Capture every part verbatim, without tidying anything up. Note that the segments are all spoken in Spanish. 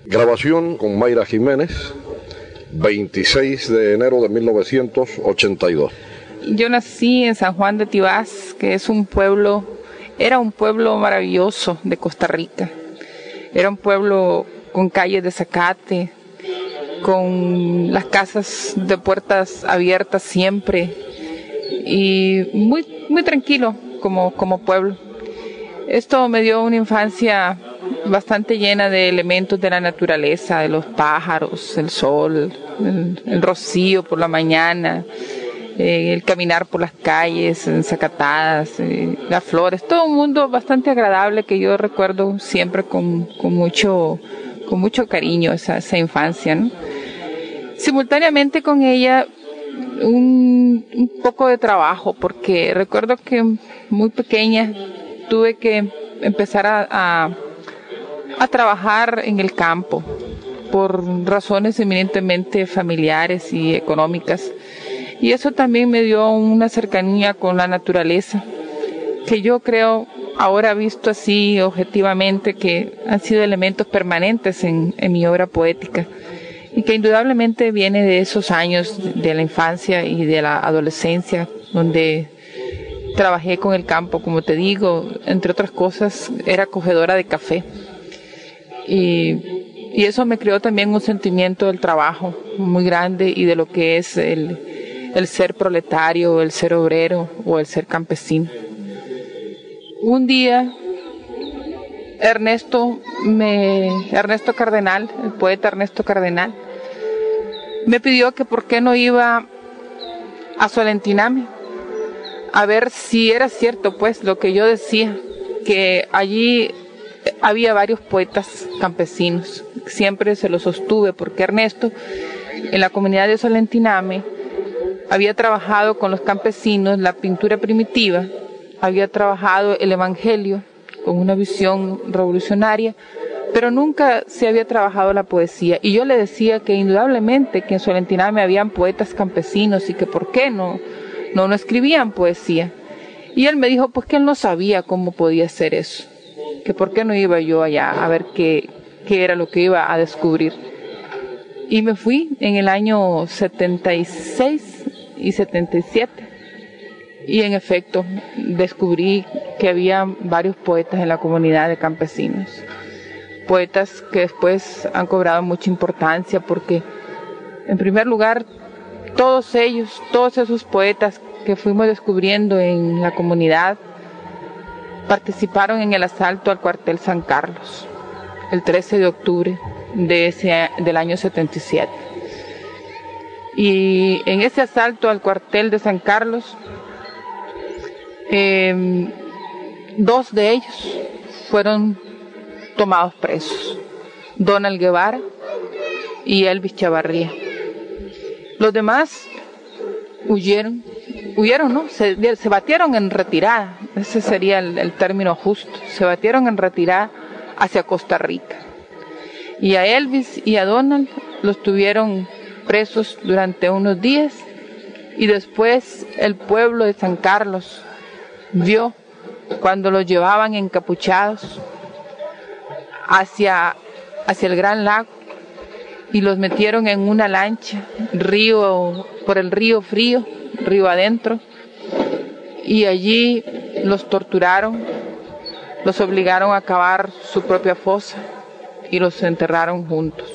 Grabación con Mayra Jiménez, veintiséis de enero de mil novecientos ochenta y dos. Yo nací en San Juan de Tibás, que es un pueblo, era un pueblo maravilloso de Costa Rica. Era un pueblo con calles de zacate, con las casas de puertas abiertas siempre y muy, muy tranquilo como, como pueblo. Esto me dio una infancia bastante llena de elementos de la naturaleza, de los pájaros, el sol, el, el rocío por la mañana, eh, el caminar por las calles ensacatadas, eh, las flores, todo un mundo bastante agradable que yo recuerdo siempre con, con, mucho, con mucho cariño esa, esa infancia, ¿no? Simultáneamente con ella un, un poco de trabajo, porque recuerdo que muy pequeña tuve que empezar a, a, a trabajar en el campo por razones eminentemente familiares y económicas, y eso también me dio una cercanía con la naturaleza que yo creo, ahora visto así objetivamente, que han sido elementos permanentes en, en mi obra poética, y que indudablemente viene de esos años de la infancia y de la adolescencia, donde trabajé con el campo, como te digo, entre otras cosas, era cogedora de café. Y, y eso me creó también un sentimiento del trabajo muy grande y de lo que es el, el ser proletario, el ser obrero o el ser campesino. Un día, Ernesto, me, Ernesto Cardenal, el poeta Ernesto Cardenal, me pidió que por qué no iba a Solentiname a ver si era cierto, pues, lo que yo decía, que allí había varios poetas campesinos. Siempre se lo sostuve, porque Ernesto, en la comunidad de Solentiname, había trabajado con los campesinos la pintura primitiva, había trabajado el evangelio con una visión revolucionaria, pero nunca se había trabajado la poesía. Y yo le decía que indudablemente que en Solentiname habían poetas campesinos y que por qué no No, no escribían poesía. Y él me dijo pues que él no sabía cómo podía ser eso, que por qué no iba yo allá a ver qué, qué era lo que iba a descubrir. Y me fui en el año setenta y seis y setenta y siete, y en efecto descubrí que había varios poetas en la comunidad de campesinos, poetas que después han cobrado mucha importancia, porque en primer lugar todos ellos, todos esos poetas que fuimos descubriendo en la comunidad participaron en el asalto al cuartel San Carlos el trece de octubre de ese, del año setenta y siete. Y en ese asalto al cuartel de San Carlos, eh, dos de ellos fueron tomados presos, Donald Guevara y Elvis Chavarría. Los demás huyeron, huyeron, ¿no? Se, se batieron en retirada, ese sería el, el término justo, se batieron en retirada hacia Costa Rica. Y a Elvis y a Donald los tuvieron presos durante unos días, y después el pueblo de San Carlos vio cuando los llevaban encapuchados hacia, hacia el Gran Lago, y los metieron en una lancha, río, por el río Frío, río adentro, y allí los torturaron, los obligaron a cavar su propia fosa y los enterraron juntos.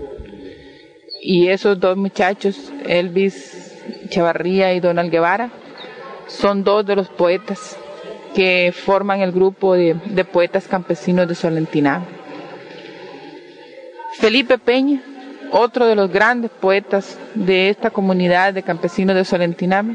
Y esos dos muchachos, Elvis Chavarría y Donald Guevara, son dos de los poetas que forman el grupo de, de poetas campesinos de Solentiname. Felipe Peña, otro de los grandes poetas de esta comunidad de campesinos de Solentiname,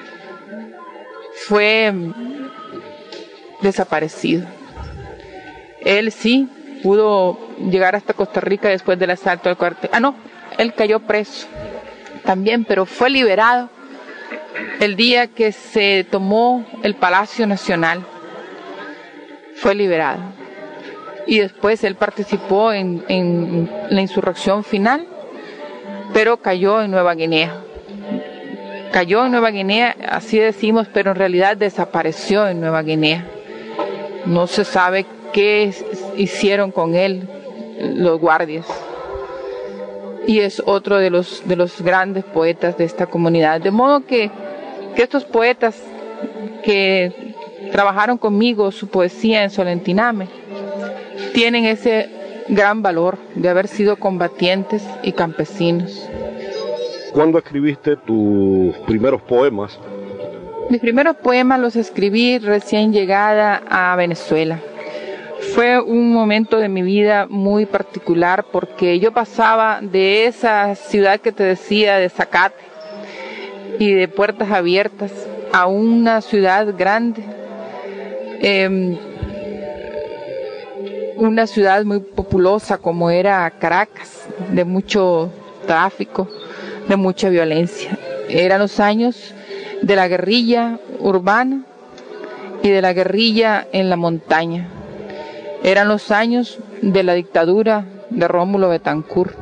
fue desaparecido. Él sí pudo llegar hasta Costa Rica después del asalto al cuartel. Ah, no, él cayó preso también, pero fue liberado el día que se tomó el Palacio Nacional. Fue liberado. Y después él participó en, en la insurrección final, pero cayó en Nueva Guinea. Cayó en Nueva Guinea, así decimos, pero en realidad desapareció en Nueva Guinea. No se sabe qué hicieron con él los guardias. Y es otro de los, de los grandes poetas de esta comunidad. De modo que, que estos poetas que trabajaron conmigo su poesía en Solentiname tienen ese gran valor de haber sido combatientes y campesinos. ¿Cuándo escribiste tus primeros poemas? Mis primeros poemas los escribí recién llegada a Venezuela. Fue un momento de mi vida muy particular porque yo pasaba de esa ciudad que te decía de Zacate y de puertas abiertas a una ciudad grande, eh, una ciudad muy populosa como era Caracas, de mucho tráfico, de mucha violencia. Eran los años de la guerrilla urbana y de la guerrilla en la montaña. Eran los años de la dictadura de Rómulo Betancourt.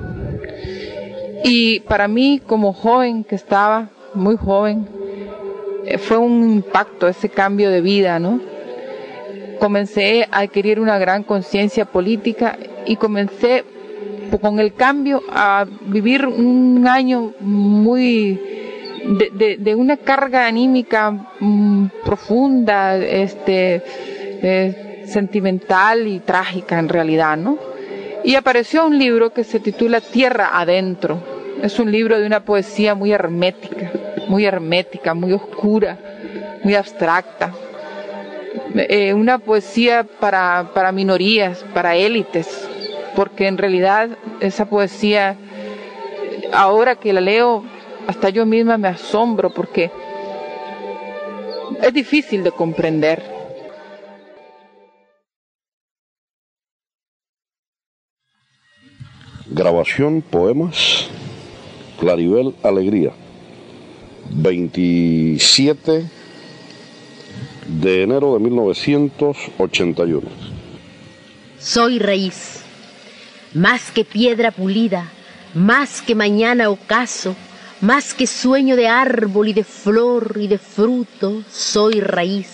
Y para mí, como joven que estaba, muy joven, fue un impacto ese cambio de vida, ¿no? Comencé a adquirir una gran conciencia política y comencé con el cambio a vivir un año muy de, de, de una carga anímica mm, profunda, este, eh, sentimental y trágica en realidad, ¿no? Y apareció un libro que se titula Tierra Adentro. Es un libro de una poesía muy hermética, muy hermética, muy oscura, muy abstracta. Eh, una poesía para, para minorías, para élites, porque en realidad esa poesía, ahora que la leo, hasta yo misma me asombro porque es difícil de comprender. Grabación, poemas, Claribel Alegría, veintisiete de enero de mil novecientos ochenta y uno. Soy raíz, más que piedra pulida, más que mañana ocaso, más que sueño de árbol y de flor y de fruto, soy raíz.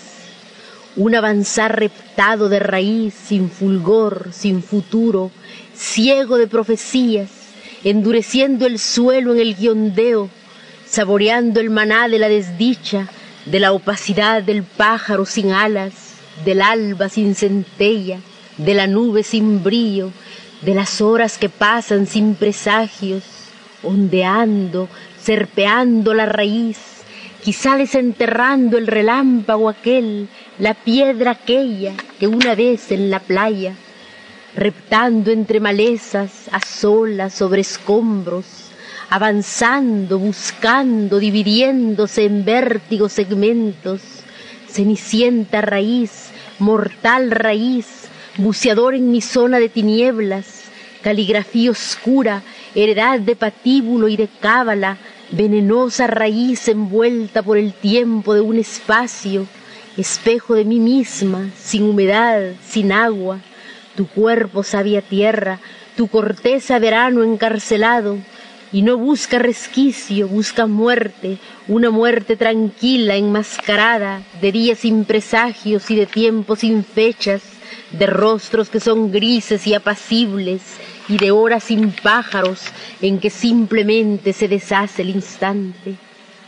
Un avanzar reptado de raíz, sin fulgor, sin futuro, ciego de profecías, endureciendo el suelo en el guiondeo, saboreando el maná de la desdicha, de la opacidad del pájaro sin alas, del alba sin centella, de la nube sin brillo, de las horas que pasan sin presagios, ondeando, serpeando la raíz, quizá desenterrando el relámpago aquel, la piedra aquella que una vez en la playa, reptando entre malezas, a solas sobre escombros, avanzando, buscando, dividiéndose en vértigos segmentos, cenicienta raíz, mortal raíz, buceador en mi zona de tinieblas, caligrafía oscura, heredad de patíbulo y de cábala, venenosa raíz envuelta por el tiempo de un espacio, espejo de mí misma, sin humedad, sin agua, tu cuerpo sabia tierra, tu corteza verano encarcelado, y no busca resquicio, busca muerte, una muerte tranquila, enmascarada, de días sin presagios y de tiempos sin fechas, de rostros que son grises y apacibles, y de horas sin pájaros en que simplemente se deshace el instante.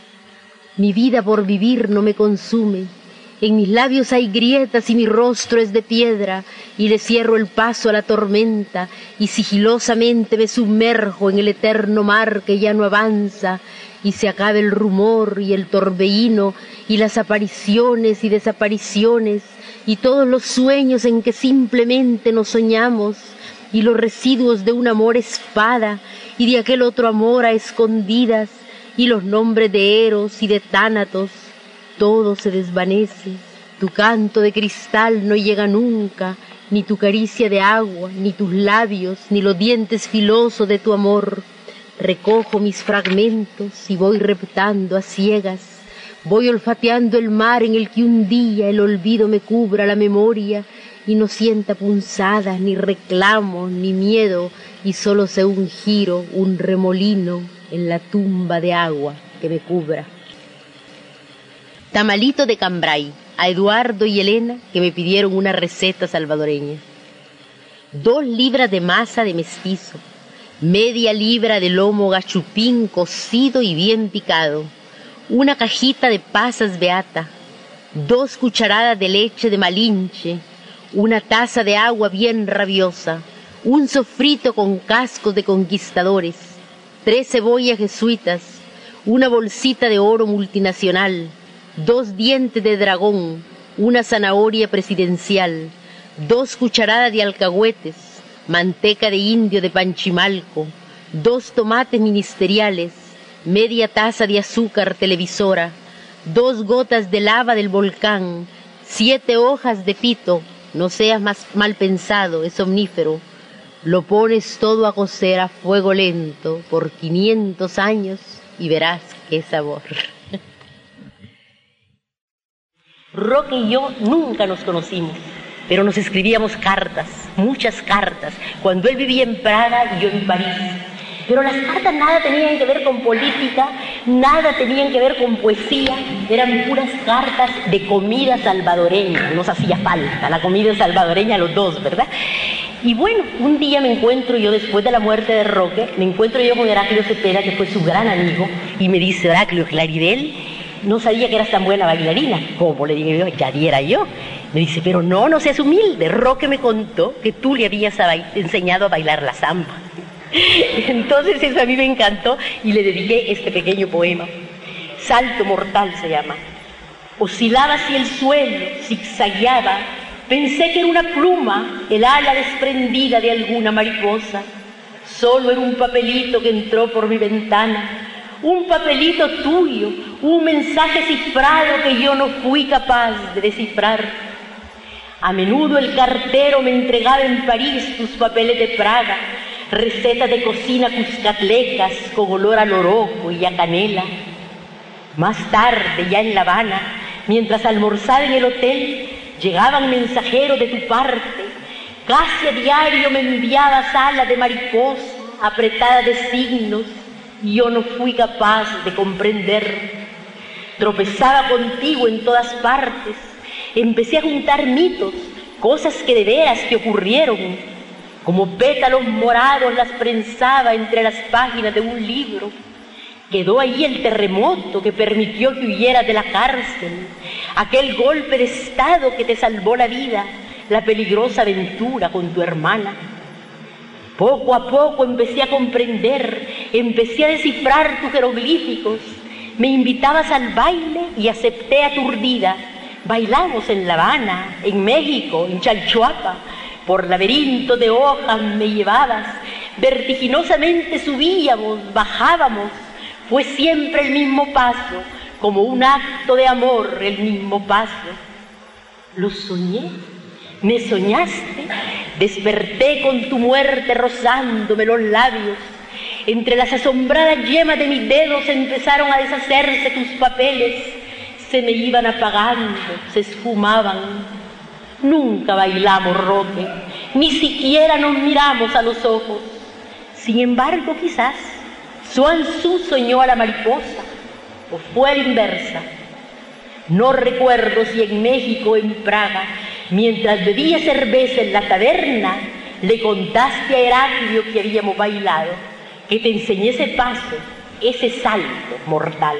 Mi vida por vivir no me consume, en mis labios hay grietas y mi rostro es de piedra, y le cierro el paso a la tormenta, y sigilosamente me sumerjo en el eterno mar que ya no avanza, y se acaba el rumor y el torbellino, y las apariciones y desapariciones, y todos los sueños en que simplemente nos soñamos, y los residuos de un amor espada, y de aquel otro amor a escondidas, y los nombres de Eros y de Tánatos, todo se desvanece, tu canto de cristal no llega nunca, ni tu caricia de agua, ni tus labios, ni los dientes filosos de tu amor. Recojo mis fragmentos y voy reptando a ciegas, voy olfateando el mar en el que un día el olvido me cubra la memoria y no sienta punzadas, ni reclamos, ni miedo, y solo sea un giro, un remolino en la tumba de agua que me cubra. Tamalito de cambray, a Eduardo y Elena que me pidieron una receta salvadoreña. dos libras de masa de mestizo, media libra de lomo gachupín cocido y bien picado, una cajita de pasas beata, dos cucharadas de leche de Malinche, una taza de agua bien rabiosa, un sofrito con cascos de conquistadores, tres cebollas jesuitas, una bolsita de oro multinacional, dos dientes de dragón, una zanahoria presidencial, dos cucharadas de alcahuetes, manteca de indio de Panchimalco, dos tomates ministeriales, media taza de azúcar televisora, dos gotas de lava del volcán, siete hojas de pito, no seas más mal pensado, es omnífero. Lo pones todo a cocer a fuego lento por quinientos años y verás qué sabor. Roque y yo nunca nos conocimos, pero nos escribíamos cartas, muchas cartas, cuando él vivía en Praga y yo en París. Pero las cartas nada tenían que ver con política, nada tenían que ver con poesía, eran puras cartas de comida salvadoreña, nos hacía falta la comida salvadoreña a los dos, ¿verdad? Y bueno, un día me encuentro yo, después de la muerte de Roque, me encuentro yo con Heraclio Cepeda, que fue su gran amigo, y me dice: Heraclio, Claribel, no sabía que eras tan buena bailarina. ¿Cómo? Le digo yo, ya diera yo. Me dice: pero no, no seas humilde, Roque me contó que tú le habías enseñado a bailar la samba. Entonces eso a mí me encantó y le dediqué este pequeño poema. Salto mortal se llama. Oscilaba así el suelo, zigzagueaba. Pensé que era una pluma, el ala desprendida de alguna mariposa. Solo era un papelito que entró por mi ventana. Un papelito tuyo, un mensaje cifrado que yo no fui capaz de descifrar. A menudo el cartero me entregaba en París tus papeles de Praga, recetas de cocina cuscatlecas con olor a loroco y a canela. Más tarde, ya en La Habana, mientras almorzaba en el hotel, llegaban mensajeros de tu parte. Casi a diario me enviabas alas de mariposa apretadas de signos y yo no fui capaz de comprender. Tropezaba contigo en todas partes. Empecé a juntar mitos, cosas que de veras te ocurrieron. Como pétalos morados las prensaba entre las páginas de un libro. Quedó ahí el terremoto que permitió que huyeras de la cárcel, aquel golpe de estado que te salvó la vida, la peligrosa aventura con tu hermana. Poco a poco empecé a comprender, empecé a descifrar tus jeroglíficos. Me invitabas al baile y acepté aturdida. Bailamos en La Habana, en México, en Chalchuapa. Por laberinto de hojas me llevabas, vertiginosamente subíamos, bajábamos. Fue siempre el mismo paso, como un acto de amor, el mismo paso. Lo soñé, me soñaste, desperté con tu muerte rozándome los labios. Entre las asombradas yemas de mis dedos empezaron a deshacerse tus papeles, se me iban apagando, se esfumaban. Nunca bailamos, Roque, ni siquiera nos miramos a los ojos. Sin embargo, quizás Xuan Tzu soñó a la mariposa, o fue a la inversa. No recuerdo si en México o en Praga, mientras bebía cerveza en la taberna, le contaste a Heraclio que habíamos bailado, que te enseñé ese paso, ese salto mortal.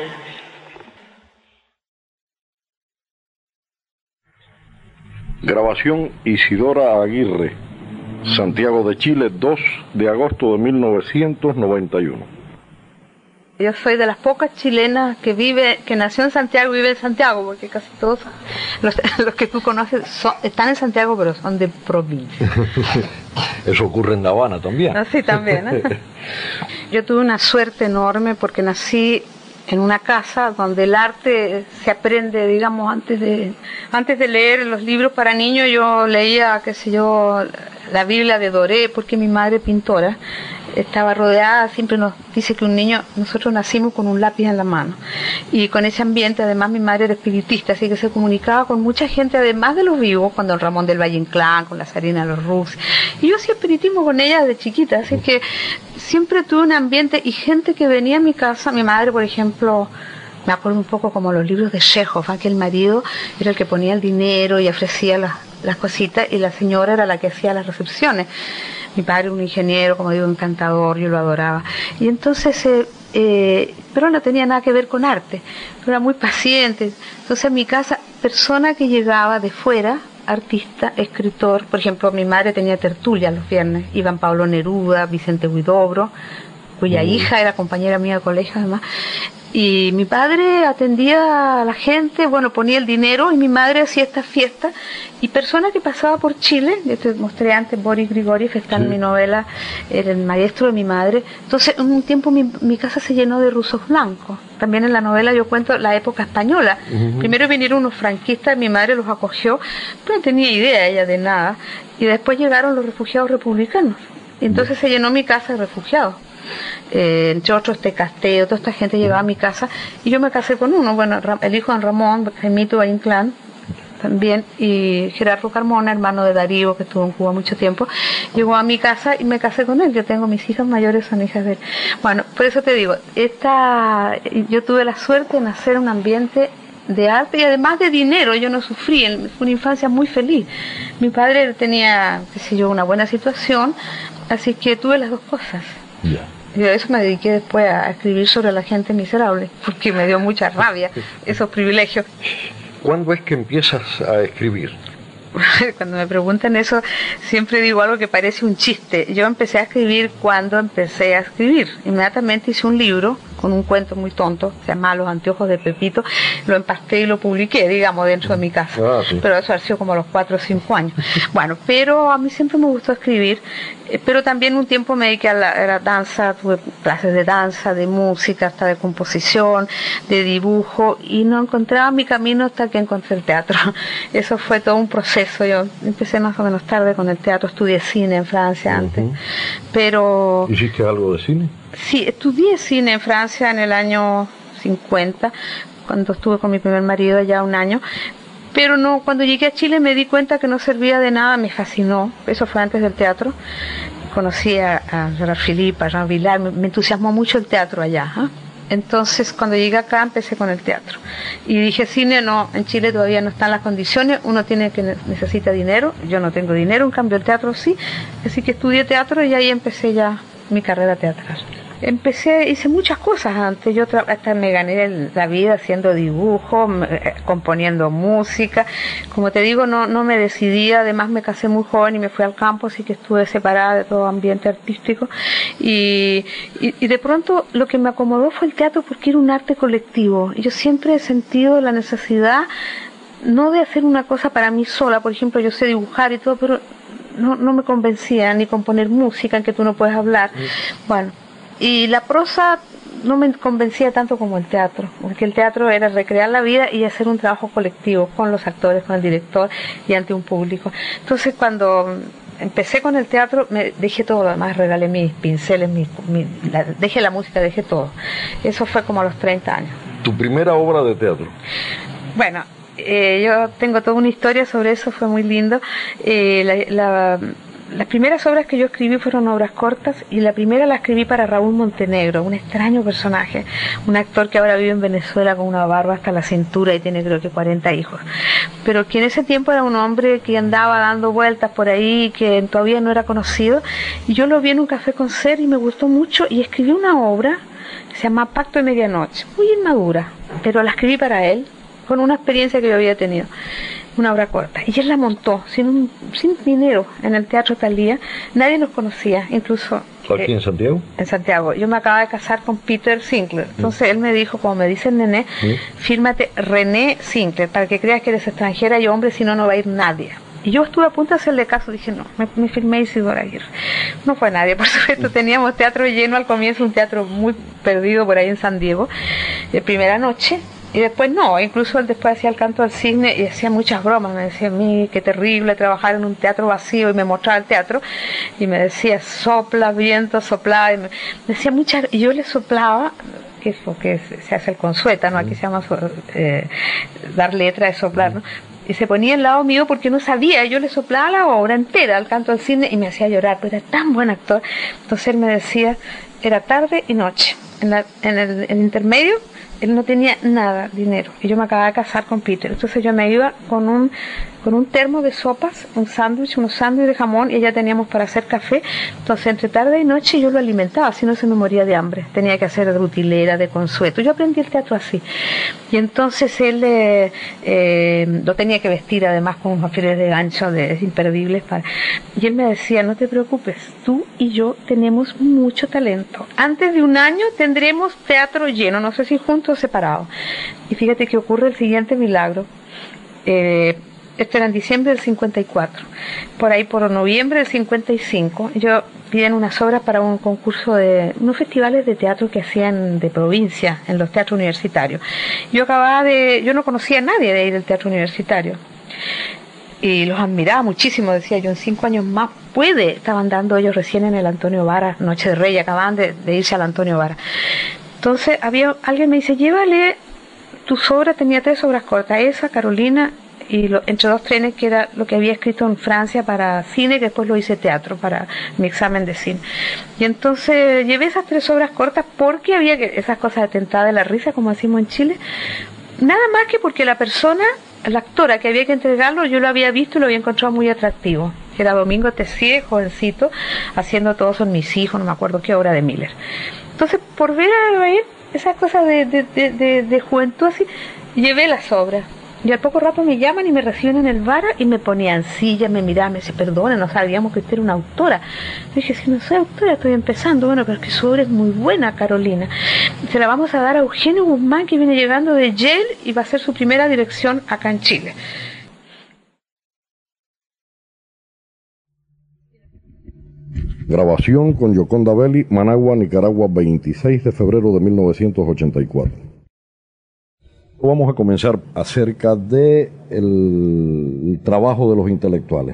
Grabación Isidora Aguirre, Santiago de Chile, dos de agosto de mil novecientos noventa y uno. Yo soy de las pocas chilenas que vive, que nació en Santiago y vive en Santiago, porque casi todos los, los que tú conoces son, están en Santiago, pero son de provincia. Eso ocurre en La Habana también. Sí, también. ¿eh? Yo tuve una suerte enorme porque nací en una casa donde el arte se aprende, digamos, antes de antes de leer los libros para niños. Yo leía, qué sé yo, la Biblia de Doré, porque mi madre pintora estaba rodeada, siempre nos dice que un niño, nosotros nacimos con un lápiz en la mano, y con ese ambiente. Además mi madre era espiritista, así que se comunicaba con mucha gente, además de los vivos, con don Ramón del Valle Inclán, con la Sarina de los Rus, y yo hacía espiritismo con ella desde chiquita, así que siempre tuve un ambiente y gente que venía a mi casa. Mi madre, por ejemplo, me acuerdo un poco como los libros de Chekhov, aquel marido era el que ponía el dinero y ofrecía las las cositas y la señora era la que hacía las recepciones. Mi padre un ingeniero, como digo, encantador, yo lo adoraba. Y entonces, eh, eh, pero no tenía nada que ver con arte, era muy paciente. Entonces en mi casa, persona que llegaba de fuera, artista, escritor, por ejemplo, mi madre tenía tertulia los viernes, iban Pablo Neruda, Vicente Huidobro, cuya mm. hija era compañera mía de colegio además, y mi padre atendía a la gente, bueno, ponía el dinero y mi madre hacía estas fiestas, y personas que pasaban por Chile, yo te mostré antes Boris Grigoriev, está sí. en mi novela, era el maestro de mi madre. Entonces en un tiempo mi, mi casa se llenó de rusos blancos. También en la novela yo cuento la época española. Uh-huh. Primero vinieron unos franquistas, mi madre los acogió, pero no tenía idea ella de nada, y después llegaron los refugiados republicanos, y entonces uh-huh. se llenó mi casa de refugiados. Eh, entre otros este Casteo, toda esta gente llegaba a mi casa y yo me casé con uno, bueno, el hijo de Ramón, Jaimito Inclán también, y Gerardo Carmona, hermano de Darío, que estuvo en Cuba mucho tiempo, llegó a mi casa y me casé con él. Yo tengo mis hijas mayores, son hijas de él. Bueno, por eso te digo, esta, yo tuve la suerte de nacer en un ambiente de arte y además de dinero. Yo no sufrí, fue una infancia muy feliz. Mi padre tenía, qué sé yo, una buena situación, así que tuve las dos cosas. Yeah. Y a eso me dediqué después a escribir sobre la gente miserable, porque me dio mucha rabia esos privilegios. ¿Cuándo es que empiezas a escribir? Cuando me preguntan eso, siempre digo algo que parece un chiste. Yo empecé a escribir cuando empecé a escribir. Inmediatamente hice un libro con un cuento muy tonto, se llama Los anteojos de Pepito, lo empasté y lo publiqué, digamos, dentro de mi casa. Ah, sí. Pero eso ha sido como a los cuatro o cinco años. Bueno, pero a mí siempre me gustó escribir, eh, pero también un tiempo me dediqué a la, a la danza, tuve clases de danza, de música, hasta de composición, de dibujo, y no encontraba mi camino hasta que encontré el teatro. Eso fue todo un proceso. Yo empecé más o menos tarde con el teatro, estudié cine en Francia uh-huh. antes, pero... ¿Hiciste algo de cine? Sí, estudié cine en Francia en el año cincuenta, cuando estuve con mi primer marido allá un año, pero no, cuando llegué a Chile me di cuenta que no servía de nada, me fascinó, eso fue antes del teatro, conocí a, a Gerard Philippe, a Jean Vilar, me, me entusiasmó mucho el teatro allá, ¿eh? Entonces cuando llegué acá empecé con el teatro y dije, cine no, en Chile todavía no están las condiciones, uno tiene que necesita dinero, yo no tengo dinero, en cambio el teatro sí, así que estudié teatro y ahí empecé ya mi carrera teatral. Empecé, hice muchas cosas antes, yo hasta me gané la vida haciendo dibujos, componiendo música, como te digo, no, no me decidía, además me casé muy joven y me fui al campo, así que estuve separada de todo ambiente artístico, y, y, y de pronto lo que me acomodó fue el teatro porque era un arte colectivo, y yo siempre he sentido la necesidad, no de hacer una cosa para mí sola, por ejemplo, yo sé dibujar y todo, pero no, no me convencía, ni componer música en que tú no puedes hablar, bueno, y la prosa no me convencía tanto como el teatro, porque el teatro era recrear la vida y hacer un trabajo colectivo con los actores, con el director y ante un público. Entonces cuando empecé con el teatro me dejé todo lo demás, regalé mis pinceles, mis, mis, la, dejé la música, dejé todo. Eso fue como a los treinta años. ¿Tu primera obra de teatro? Bueno, eh, yo tengo toda una historia sobre eso, fue muy lindo. Eh, la, la Las primeras obras que yo escribí fueron obras cortas y la primera la escribí para Raúl Montenegro, un extraño personaje, un actor que ahora vive en Venezuela con una barba hasta la cintura y tiene creo que cuarenta hijos, pero que en ese tiempo era un hombre que andaba dando vueltas por ahí, que todavía no era conocido, y yo lo vi en un café con Ser y me gustó mucho y escribí una obra que se llama Pacto de Medianoche, muy inmadura, pero la escribí para él, con una experiencia que yo había tenido. Una obra corta, y él la montó sin un, sin dinero en el Teatro Thalía, nadie nos conocía, incluso ¿aquí eh, en Santiago? En Santiago, yo me acababa de casar con Peter Sinclair, entonces mm. él me dijo, como me dice el nené, mm. fírmate René Sinclair, para que creas que eres extranjera y hombre, si no, no va a ir nadie. Y yo estuve a punto de hacerle caso, dije no, me, me firmé Isidora Aguirre. No fue nadie, por supuesto, teníamos teatro lleno al comienzo, un teatro muy perdido por ahí en San Diego, de primera noche. Y después no, incluso él después hacía el canto al cisne y hacía muchas bromas, me decía a mí qué terrible trabajar en un teatro vacío, y me mostraba el teatro y me decía sopla viento, sopla, y me decía muchas, y yo le soplaba, que es lo que se hace el consueta, ¿no? Aquí se llama eh, dar letra de soplar, ¿no? Y se ponía al lado mío porque no sabía, yo le soplaba la obra entera, el canto al cisne, y me hacía llorar, pero era tan buen actor. Entonces él me decía, era tarde y noche. En, la, en el, el intermedio él no tenía nada, dinero, y yo me acababa de casar con Peter, entonces yo me iba con un con un termo de sopas, un sándwich, unos sándwiches de jamón, y ya teníamos para hacer café. Entonces entre tarde y noche yo lo alimentaba, si no se me moría de hambre. Tenía que hacer de rutilera, de consueto. Yo aprendí el teatro así, y entonces él eh, eh, lo tenía que vestir además con unos alfileres de gancho de imperdibles para... y él me decía: no te preocupes, tú y yo tenemos mucho talento, antes de un año tendremos teatro lleno, no sé si juntos o separados. Y fíjate que ocurre el siguiente milagro. eh, Esto era en diciembre del cincuenta y cuatro. Por ahí, por noviembre del cincuenta y cinco, yo piden unas obras para un concurso de unos festivales de teatro que hacían de provincia, en los teatros universitarios. Yo acababa de, yo no conocía a nadie de ir del teatro universitario. Y los admiraba muchísimo, decía yo, en cinco años más puede. Estaban dando ellos recién en el Antonio Vara, Noche de Rey, acababan de, de irse al Antonio Vara. Entonces, había alguien me dice: llévale tus obras, tenía tres obras cortas, esa, Carolina, y lo, entre dos trenes, que era lo que había escrito en Francia para cine, que después lo hice teatro para mi examen de cine. Y entonces llevé esas tres obras cortas porque había que, esas cosas de tentada de la risa, como decimos en Chile, nada más que porque la persona, la actora que había que entregarlo, yo lo había visto y lo había encontrado muy atractivo. Era Domingo Tessier, jovencito, haciendo Todos son mis hijos, no me acuerdo qué obra de Miller. Entonces, por ver a él, esas cosas de, de, de, de, de juventud así, llevé las obras. Y al poco rato me llaman y me reciben en el bar y me ponían silla, me miraban, me decían: perdona, no sabíamos que usted era una autora. Yo dije: si no soy autora, estoy empezando. Bueno, pero es que su obra es muy buena, Carolina. Se la vamos a dar a Eugenio Guzmán, que viene llegando de Yale y va a hacer su primera dirección acá en Chile. Grabación con Yoconda Belli, Managua, Nicaragua, veintiséis de febrero de mil novecientos ochenta y cuatro. Vamos a comenzar acerca de el trabajo de los intelectuales.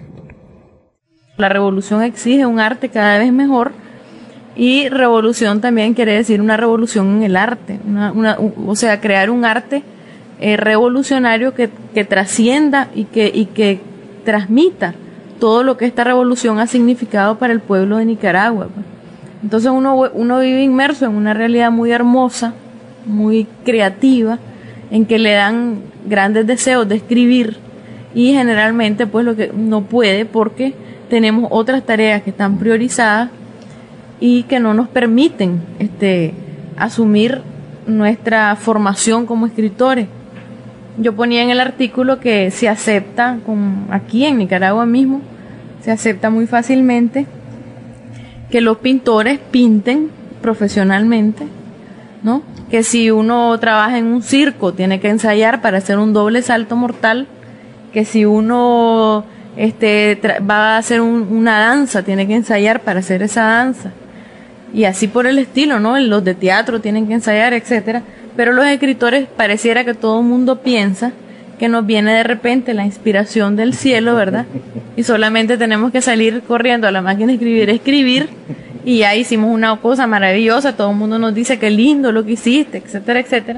La revolución exige un arte cada vez mejor, y revolución también quiere decir una revolución en el arte, una, una, o sea, crear un arte eh, revolucionario que, que trascienda y que, y que transmita todo lo que esta revolución ha significado para el pueblo de Nicaragua. Entonces uno, uno vive inmerso en una realidad muy hermosa, muy creativa, en que le dan grandes deseos de escribir, y generalmente pues lo que no puede porque tenemos otras tareas que están priorizadas y que no nos permiten este, asumir nuestra formación como escritores. Yo ponía en el artículo que se acepta, con, aquí en Nicaragua mismo, se acepta muy fácilmente que los pintores pinten profesionalmente, ¿no? Que si uno trabaja en un circo tiene que ensayar para hacer un doble salto mortal, que si uno este, va a hacer un, una danza tiene que ensayar para hacer esa danza, y así por el estilo, ¿no? Los de teatro tienen que ensayar, etcétera. Pero los escritores pareciera que todo el mundo piensa que nos viene de repente la inspiración del cielo, ¿verdad? Y solamente tenemos que salir corriendo a la máquina de escribir, escribir, y ya hicimos una cosa maravillosa, todo el mundo nos dice qué lindo lo que hiciste, etcétera, etcétera.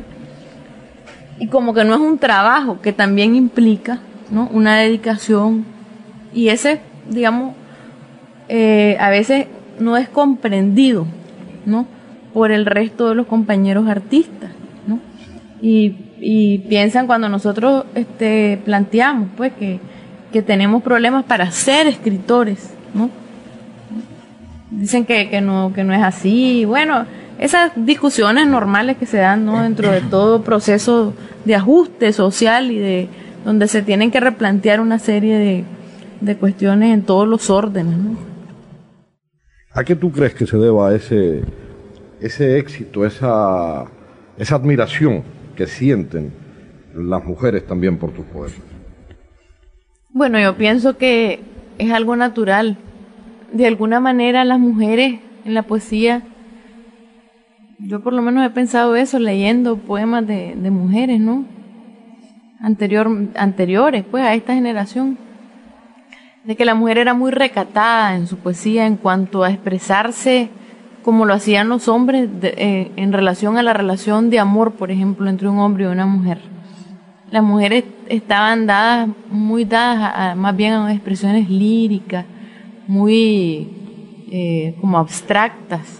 Y como que no es un trabajo que también implica, ¿no?, una dedicación, y ese, digamos, eh, a veces no es comprendido, ¿no?, por el resto de los compañeros artistas, ¿no? Y, y piensan cuando nosotros este, planteamos pues que, que tenemos problemas para ser escritores, ¿no? Dicen que, que no que no es así. Bueno, esas discusiones normales que se dan, ¿no?, dentro de todo proceso de ajuste social y de donde se tienen que replantear una serie de, de cuestiones en todos los órdenes, ¿no? ¿A qué tú crees que se deba ese ese éxito, esa esa admiración que sienten las mujeres también por tus poemas? Bueno, yo pienso que es algo natural. De alguna manera las mujeres en la poesía, yo por lo menos he pensado eso leyendo poemas de, de mujeres, ¿no?, Anterior, anteriores pues a esta generación, de que la mujer era muy recatada en su poesía en cuanto a expresarse como lo hacían los hombres de, eh, en relación a la relación de amor, por ejemplo, entre un hombre y una mujer. Las mujeres estaban dadas, muy dadas a, a, más bien a expresiones líricas, muy eh, como abstractas,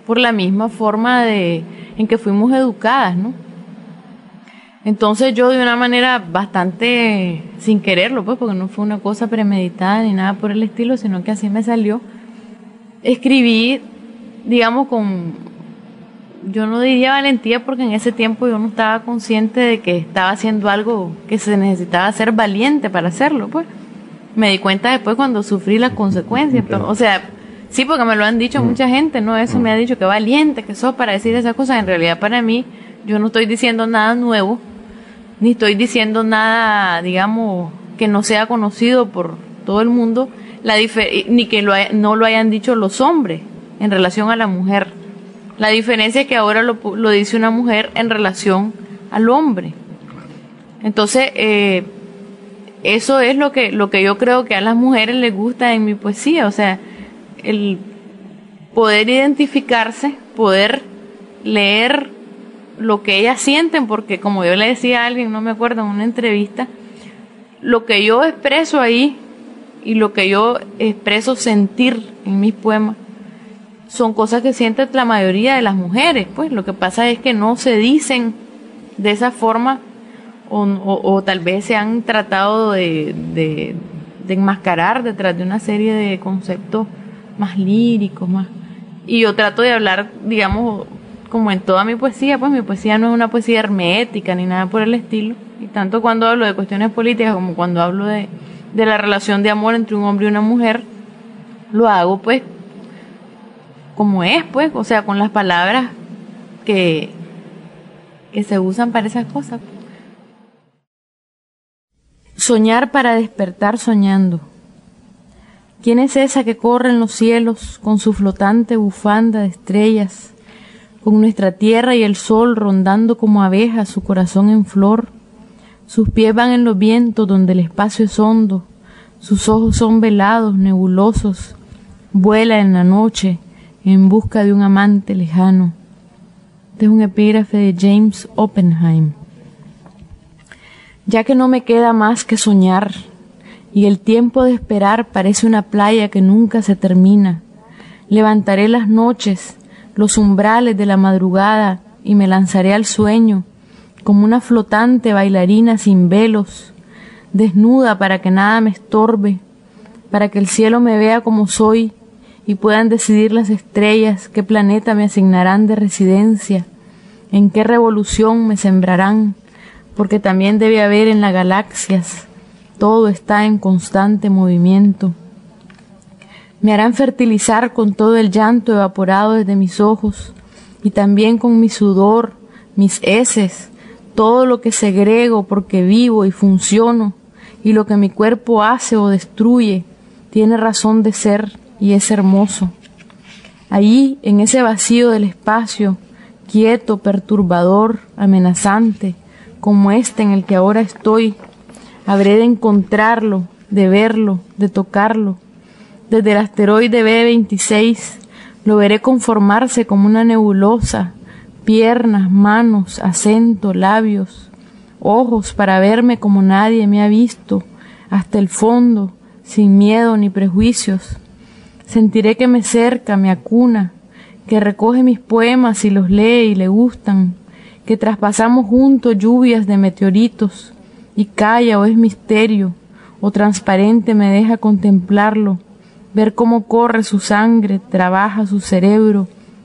por la misma forma de en que fuimos educadas, ¿no? Entonces yo de una manera bastante sin quererlo, pues, porque no fue una cosa premeditada ni nada por el estilo, sino que así me salió, escribí, digamos, con, yo no diría valentía, porque en ese tiempo yo no estaba consciente de que estaba haciendo algo que se necesitaba ser valiente para hacerlo, pues. Me di cuenta después cuando sufrí las consecuencias, pero, o sea, sí, porque me lo han dicho mucha gente, ¿no? Eso me ha dicho que valiente que sos para decir esas cosas. En realidad, para mí, yo no estoy diciendo nada nuevo, ni estoy diciendo nada, digamos, que no sea conocido por todo el mundo, la difer- ni que lo hay- no lo hayan dicho los hombres en relación a la mujer. La diferencia es que ahora lo, lo dice una mujer en relación al hombre. Entonces, eh, eso es lo que, lo que yo creo que a las mujeres les gusta en mi poesía, o sea, el poder identificarse, poder leer lo que ellas sienten, porque como yo le decía a alguien, no me acuerdo, en una entrevista, lo que yo expreso ahí y lo que yo expreso sentir en mis poemas son cosas que sienten la mayoría de las mujeres, pues lo que pasa es que no se dicen de esa forma o, o, o tal vez se han tratado de, de, de enmascarar detrás de una serie de conceptos más líricos, más, y yo trato de hablar, digamos, como en toda mi poesía, pues mi poesía no es una poesía hermética ni nada por el estilo, y tanto cuando hablo de cuestiones políticas como cuando hablo de, de la relación de amor entre un hombre y una mujer, lo hago pues como es, pues, o sea, con las palabras que, que se usan para esas cosas. Soñar para despertar soñando. ¿Quién es esa que corre en los cielos con su flotante bufanda de estrellas, con nuestra tierra y el sol rondando como abejas su corazón en flor? Sus pies van en los vientos donde el espacio es hondo, sus ojos son velados, nebulosos, vuela en la noche en busca de un amante lejano. Este es un epígrafe de James Oppenheim. Ya que no me queda más que soñar, y el tiempo de esperar parece una playa que nunca se termina, levantaré las noches, los umbrales de la madrugada, y me lanzaré al sueño, como una flotante bailarina sin velos, desnuda para que nada me estorbe, para que el cielo me vea como soy, y puedan decidir las estrellas qué planeta me asignarán de residencia, en qué revolución me sembrarán, porque también debe haber en las galaxias, todo está en constante movimiento. Me harán fertilizar con todo el llanto evaporado desde mis ojos, y también con mi sudor, mis heces, todo lo que segrego porque vivo y funciono, y lo que mi cuerpo hace o destruye, tiene razón de ser y es hermoso. Allí, en ese vacío del espacio, quieto, perturbador, amenazante, como este en el que ahora estoy, habré de encontrarlo, de verlo, de tocarlo. Desde el asteroide B veintiséis lo veré conformarse como una nebulosa, piernas, manos, acento, labios, ojos para verme como nadie me ha visto, hasta el fondo, sin miedo ni prejuicios. Sentiré que me cerca, me acuna, que recoge mis poemas y los lee y le gustan, que traspasamos juntos lluvias de meteoritos, y calla o es misterio, o transparente me deja contemplarlo, ver cómo corre su sangre, trabaja su cerebro,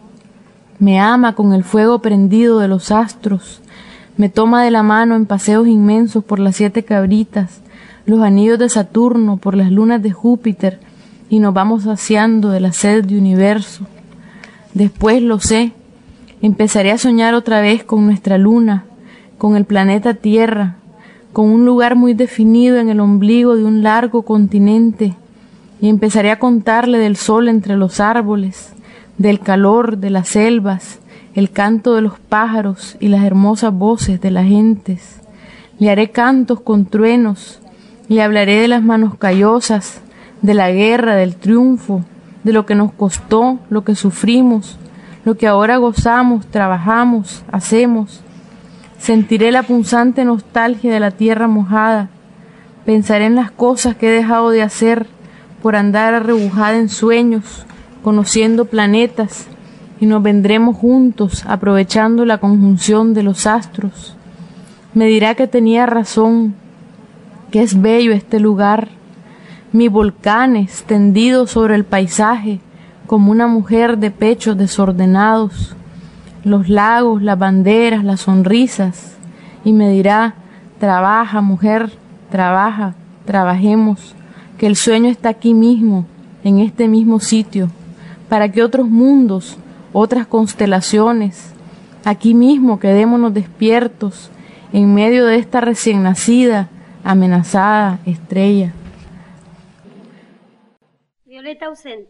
me ama con el fuego prendido de los astros, me toma de la mano en paseos inmensos por las siete cabritas, los anillos de Saturno, por las lunas de Júpiter, y nos vamos saciando de la sed de universo. Después, lo sé, empezaré a soñar otra vez con nuestra luna, con el planeta Tierra, con un lugar muy definido en el ombligo de un largo continente, y empezaré a contarle del sol entre los árboles, del calor de las selvas, el canto de los pájaros y las hermosas voces de las gentes. Le haré cantos con truenos, le hablaré de las manos callosas, de la guerra, del triunfo, de lo que nos costó, lo que sufrimos, lo que ahora gozamos, trabajamos, hacemos. Sentiré la punzante nostalgia de la tierra mojada, pensaré en las cosas que he dejado de hacer por andar arrebujada en sueños, conociendo planetas, y nos vendremos juntos aprovechando la conjunción de los astros. Me dirá que tenía razón, que es bello este lugar, mis volcanes tendidos sobre el paisaje como una mujer de pechos desordenados, los lagos, las banderas, las sonrisas, y me dirá, trabaja mujer, trabaja, trabajemos, que el sueño está aquí mismo, en este mismo sitio, para que otros mundos, otras constelaciones, aquí mismo quedémonos despiertos, en medio de esta recién nacida, amenazada estrella. Violeta ausente.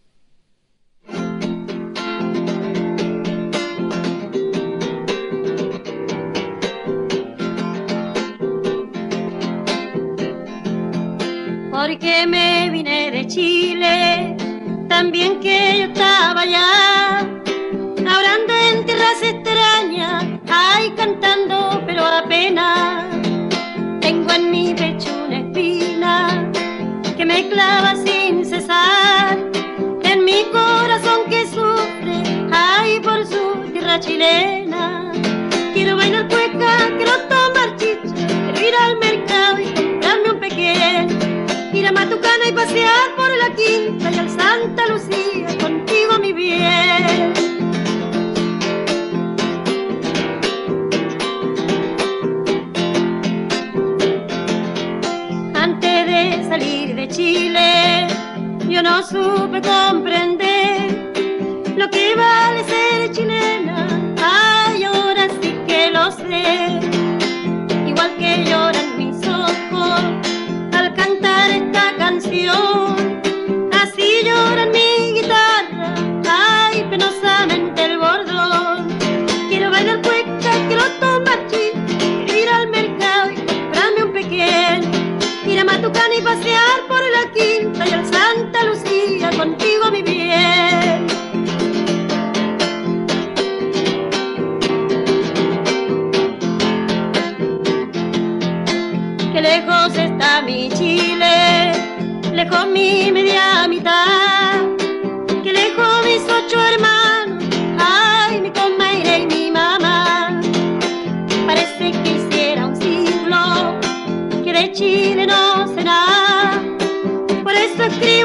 Porque me vine de Chile, también que yo estaba allá, orando en tierras extrañas, ay, cantando pero apenas. Tengo en mi pecho una espina que me clava sin cesar, en mi corazón que sufre, ay, por su tierra chilena. Quiero bailar cueca, quiero tomar chicha, quiero ir al mercado y comprarme un pequeño, ir a Matucana y pasear por la Quinta y al Santa Lucía, contigo mi bien. Antes de salir de Chile, yo no supe comprender lo que vale ser chilena. Ay, ahora sí que lo sé, igual que lloran mis ojos al cantar esta canción, así lloran mi guitarra, ay, penosamente el bordón. Quiero bailar cueca, quiero tomar chicha, quiero ir al mercado y comprarme un pequeño, ir a Matucana y pasear por la Quinta y al Santa Lucía, contigo mi bien. Que lejos está mi Chile, lejos mi media mitad, que lejos mis ocho hermanos, ay, mi comadre y mi mamá. Parece que hiciera un siglo que de Chile no sé nada, por eso escribo